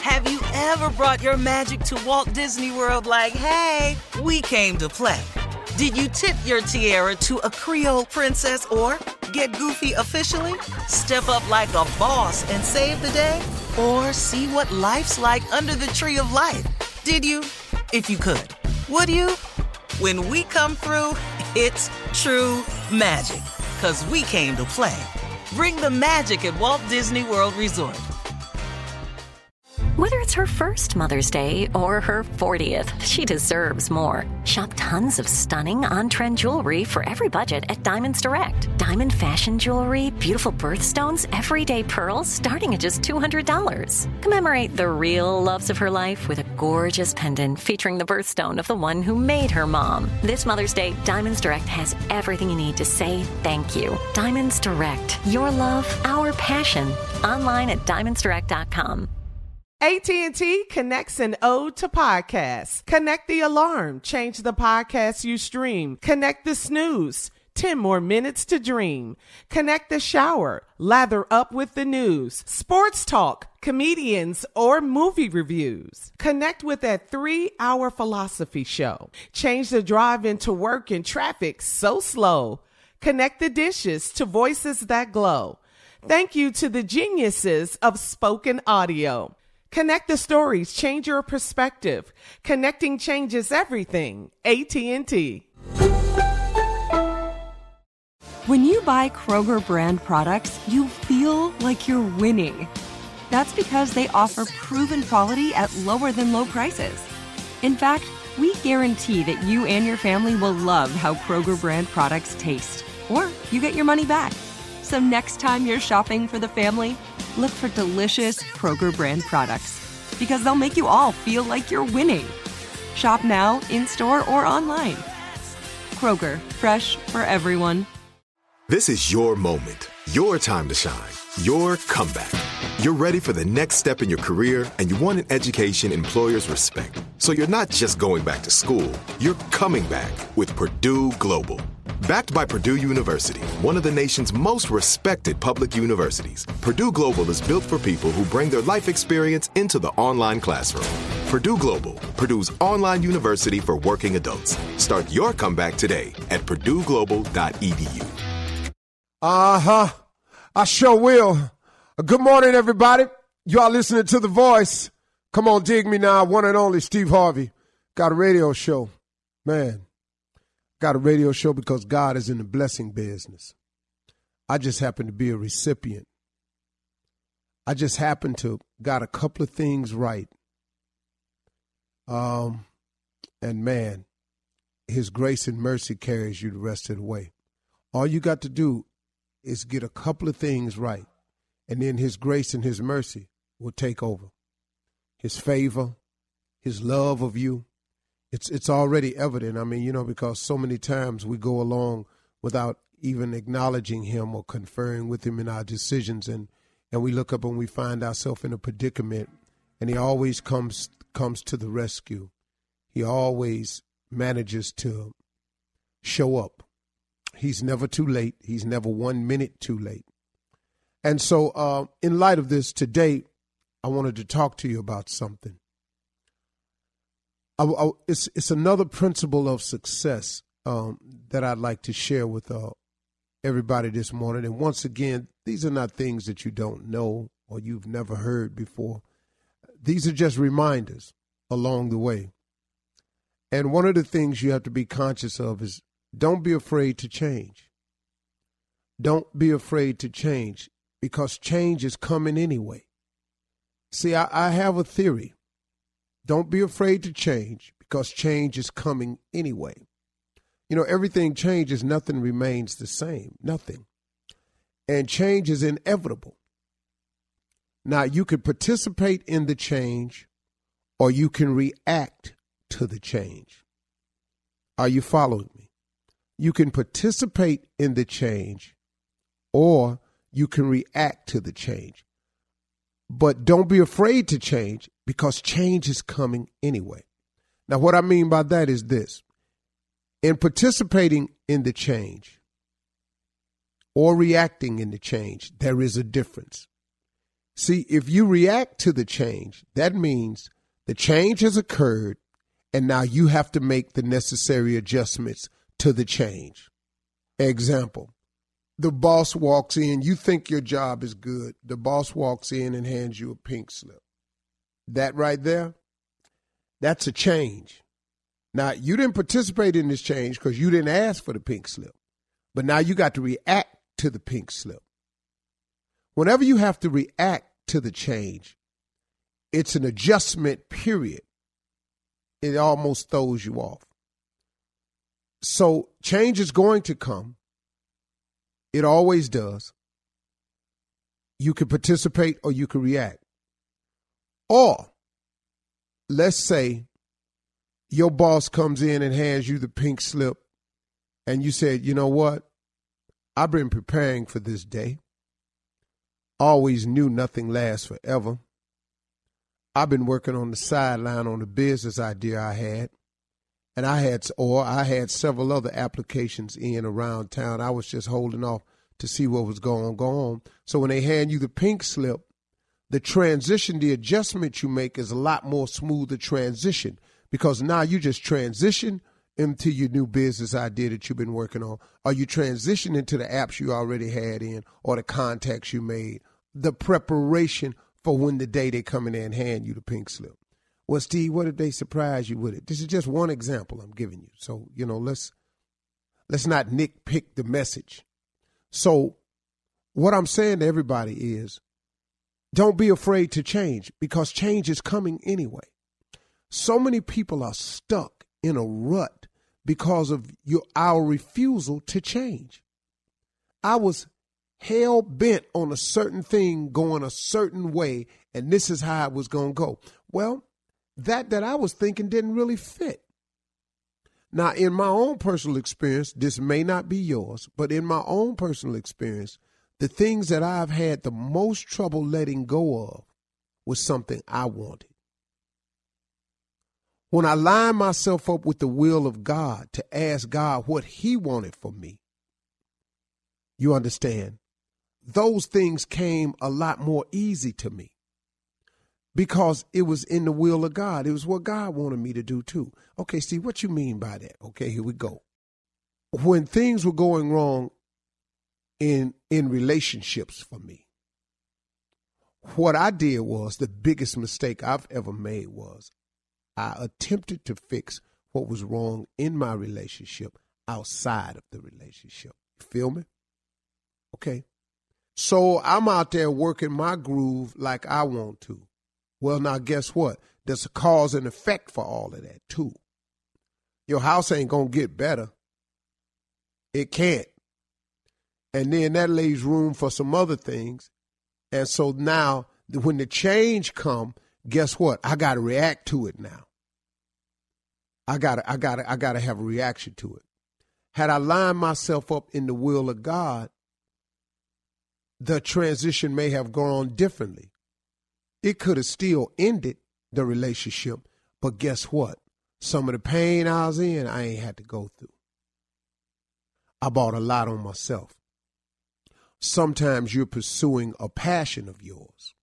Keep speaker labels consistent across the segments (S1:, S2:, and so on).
S1: Have you ever brought your magic to Walt Disney World like, hey, we came to play? Did you tip your tiara to a Creole princess or get goofy officially? Step up like a boss and save the day? Or see what life's like under the tree of life? Did you? If you could. Would you? When we come through, it's true magic. 'Cause we came to play. Bring the magic at Walt Disney World Resort.
S2: Whether it's her first Mother's Day or her 40th, she deserves more. Shop tons of stunning on-trend jewelry for every budget at Diamonds Direct. Diamond fashion jewelry, beautiful birthstones, everyday pearls starting at just $200. Commemorate the real loves of her life with a gorgeous pendant featuring the birthstone of the one who made her mom. This Mother's Day, Diamonds Direct has everything you need to say thank you. Diamonds Direct. Your love, our passion. Online at diamondsdirect.com.
S3: AT&T connects an ode to podcasts. Connect the alarm. Change the podcast you stream. Connect the snooze. 10 more minutes to dream. Connect the shower. Lather up with the news. Sports talk, comedians, or movie reviews. Connect with that 3-hour philosophy show. Change the drive into work in traffic so slow. Connect the dishes to voices that glow. Thank you to the geniuses of spoken audio. Connect the stories, change your perspective. Connecting changes everything. AT&T.
S4: When you buy Kroger brand products, you feel like you're winning. That's because they offer proven quality at lower than low prices. In fact, we guarantee that you and your family will love how Kroger brand products taste, or you get your money back. So next time you're shopping for the family, look for delicious Kroger brand products, because they'll make you all feel like you're winning. Shop now, in-store, or online. Kroger, fresh for everyone.
S5: This is your moment, your time to shine, your comeback. You're ready for the next step in your career, and you want an education employers respect. So you're not just going back to school, you're coming back with Purdue Global. Backed by Purdue University, one of the nation's most respected public universities, Purdue Global is built for people who bring their life experience into the online classroom. Purdue Global, Purdue's online university for working adults. Start your comeback today at purdueglobal.edu.
S6: I sure will. Good morning, everybody. You are listening to The Voice. Come on, dig me now. One and only Steve Harvey. Got a radio show. Man, got a radio show because God is in the blessing business. I just happen to be a recipient. I just happen to got a couple of things right. And man, his grace and mercy carries you the rest of the way. All you got to do is get a couple of things right, and then his grace and his mercy will take over. His favor, his love of you, it's already evident. I mean, because so many times we go along without even acknowledging him or conferring with him in our decisions, and we look up and we find ourselves in a predicament, and he always comes to the rescue. He always manages to show up. He's never too late. He's never 1 minute too late. And so in light of this, today, I wanted to talk to you about something. It's another principle of success that I'd like to share with everybody this morning. And once again, these are not things that you don't know or you've never heard before. These are just reminders along the way. And one of the things you have to be conscious of is don't be afraid to change. Don't be afraid to change, because change is coming anyway. See, I have a theory. Don't be afraid to change, because change is coming anyway. Everything changes, nothing remains the same, nothing. And change is inevitable. Now, you can participate in the change, or you can react to the change. Are you following me? You can participate in the change, or you can react to the change. But don't be afraid to change, because change is coming anyway. Now, what I mean by that is this. In participating in the change or reacting in the change, there is a difference. See, if you react to the change, that means the change has occurred, and now you have to make the necessary adjustments to the change. Example, the boss walks in, you think your job is good. The boss walks in and hands you a pink slip. That right there, that's a change. Now, you didn't participate in this change because you didn't ask for the pink slip, but now you got to react to the pink slip. Whenever you have to react to the change, it's an adjustment period. It almost throws you off. So change is going to come. It always does. You can participate or you can react. Or let's say your boss comes in and hands you the pink slip and you said, you know what? I've been preparing for this day. Always knew nothing lasts forever. I've been working on the sideline on the business idea I had. And I had several other applications in around town. I was just holding off to see what was going on. So when they hand you the pink slip, the transition, the adjustment you make is a lot more smoother transition, because now you just transition into your new business idea that you've been working on, or you transition into the apps you already had in, or the contacts you made, the preparation for when the day they come in there and hand you the pink slip. Well, Steve, what if they surprise you with it? This is just one example I'm giving you. So, let's not nitpick the message. So what I'm saying to everybody is, don't be afraid to change, because change is coming anyway. So many people are stuck in a rut because of our refusal to change. I was hell bent on a certain thing going a certain way, and this is how it was going to go. Well, that I was thinking didn't really fit. Now, in my own personal experience, this may not be yours, but in my own personal experience, the things that I've had the most trouble letting go of was something I wanted. When I lined myself up with the will of God to ask God what he wanted for me, you understand, those things came a lot more easy to me because it was in the will of God. It was what God wanted me to do too. Okay, Steve, what you mean by that? Okay, here we go. When things were going wrong in relationships for me, what I did was, the biggest mistake I've ever made was, I attempted to fix what was wrong in my relationship outside of the relationship. You feel me? Okay. So I'm out there working my groove like I want to. Well, now guess what? There's a cause and effect for all of that too. Your house ain't going to get better. It can't. And then that leaves room for some other things. And so now when the change come, guess what? I got to react to it now. I got to have a reaction to it. Had I lined myself up in the will of God, the transition may have gone differently. It could have still ended the relationship, but guess what? Some of the pain I was in, I ain't had to go through. I bought a lot on myself. Sometimes you're pursuing a passion of yours.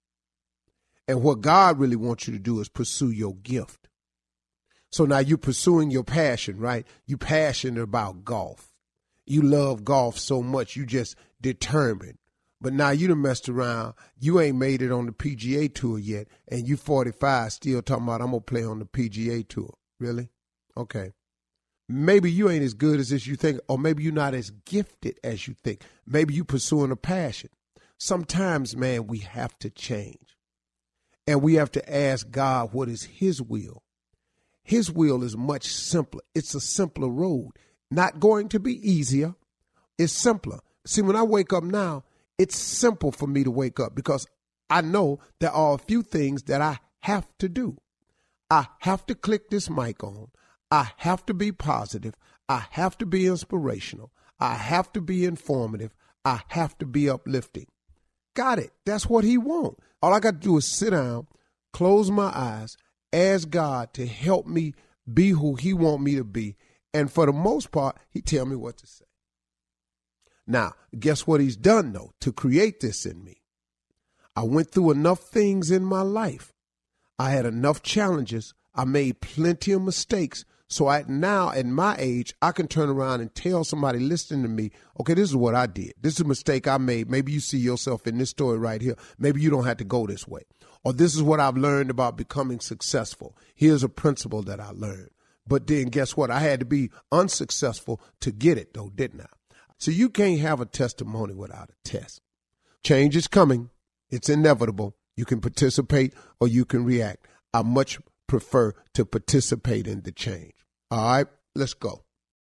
S6: And what God really wants you to do is pursue your gift. So now you're pursuing your passion, right? You're passionate about golf. You love golf so much, you just determined. But now you done messed around. You ain't made it on the PGA Tour yet, and you 45 still talking about, I'm going to play on the PGA Tour. Really? Okay. Maybe you ain't as good as you think, or maybe you're not as gifted as you think. Maybe you pursuing a passion. Sometimes, man, we have to change. And we have to ask God what is his will. His will is much simpler. It's a simpler road. Not going to be easier. It's simpler. See, when I wake up now, it's simple for me to wake up because I know there are a few things that I have to do. I have to click this mic on. I have to be positive. I have to be inspirational. I have to be informative. I have to be uplifting. Got it. That's what he wants. All I got to do is sit down, close my eyes, ask God to help me be who he want me to be. And for the most part, he tell me what to say. Now, guess what he's done, though, to create this in me? I went through enough things in my life. I had enough challenges. I made plenty of mistakes. So now, at my age, I can turn around and tell somebody listening to me, okay, this is what I did. This is a mistake I made. Maybe you see yourself in this story right here. Maybe you don't have to go this way. Or this is what I've learned about becoming successful. Here's a principle that I learned. But then guess what? I had to be unsuccessful to get it, though, didn't I? So you can't have a testimony without a test. Change is coming. It's inevitable. You can participate or you can react. I much prefer to participate in the change. All right, let's go.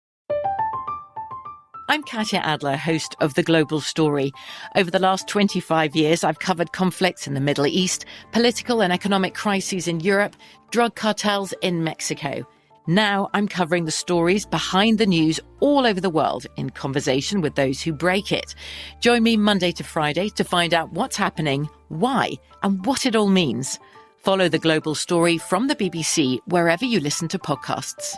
S7: I'm Katya Adler, host of The Global Story. Over the last 25 years, I've covered conflicts in the Middle East, political and economic crises in Europe, drug cartels in Mexico. Now I'm covering the stories behind the news all over the world in conversation with those who break it. Join me Monday to Friday to find out what's happening, why, and what it all means. Follow The Global Story from the BBC wherever you listen to podcasts.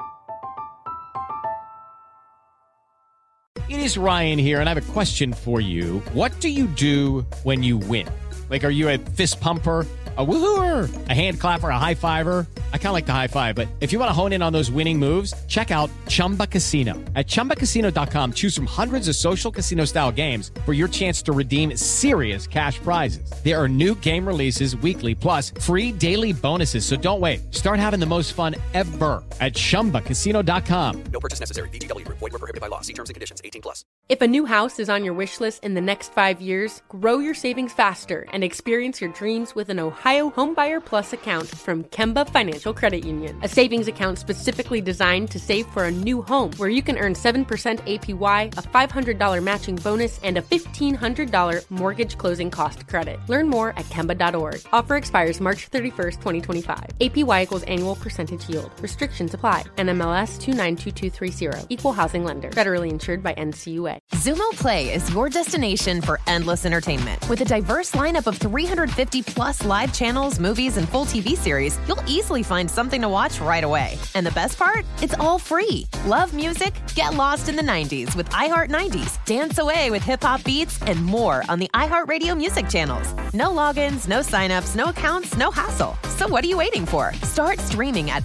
S8: It is Ryan here, and I have a question for you. What do you do when you win? Like, are you a fist pumper, a woohooer, a hand clapper, a high fiver? I kind of like the high five, but if you want to hone in on those winning moves, check out Chumba Casino. At ChumbaCasino.com, choose from hundreds of social casino-style games for your chance to redeem serious cash prizes. There are new game releases weekly, plus free daily bonuses. So don't wait. Start having the most fun ever at ChumbaCasino.com.
S9: No purchase necessary. VGW. Void where prohibited by law. See terms and conditions. 18+.
S10: If a new house is on your wish list in the next 5 years, grow your savings faster and experience your dreams with an Ohio Homebuyer Plus account from Kemba Financial Credit Union. A savings account specifically designed to save for a new home, where you can earn 7% APY, a $500 matching bonus, and a $1,500 mortgage closing cost credit. Learn more at Kemba.org. Offer expires March 31st, 2025. APY equals annual percentage yield. Restrictions apply. NMLS 292230. Equal housing lender. Federally insured by NCUA.
S11: Xumo Play is your destination for endless entertainment. With a diverse lineup of 350 plus live channels, movies, and full TV series, you'll easily find something to watch right away. And the best part? It's all free. Love music? Get lost in the 90s with iHeart 90s. Dance away with hip-hop beats and more on the iHeartRadio music channels. No logins, no signups, no accounts, no hassle. So what are you waiting for? Start streaming at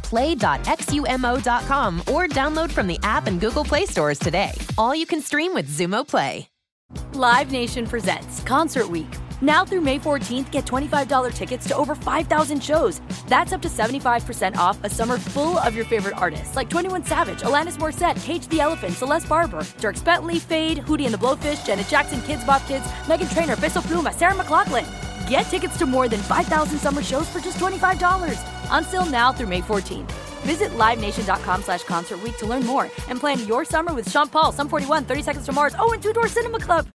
S11: play.xumo.com or download from the app and Google Play stores today. All you can stream with Xumo Play.
S12: Live Nation presents Concert Week. Now through May 14th, get $25 tickets to over 5,000 shows. That's up to 75% off a summer full of your favorite artists like 21 Savage, Alanis Morissette, Cage the Elephant, Celeste Barber, Dierks Bentley, Fade, Hootie and the Blowfish, Janet Jackson, Kidz Bop Kids, Meghan Trainor, Peso Pluma, Sarah McLachlan. Get tickets to more than 5,000 summer shows for just $25. Until now through May 14th. Visit LiveNation.com/Concert Week to learn more and plan your summer with Sean Paul, Sum 41, 30 Seconds to Mars, and Two Door Cinema Club.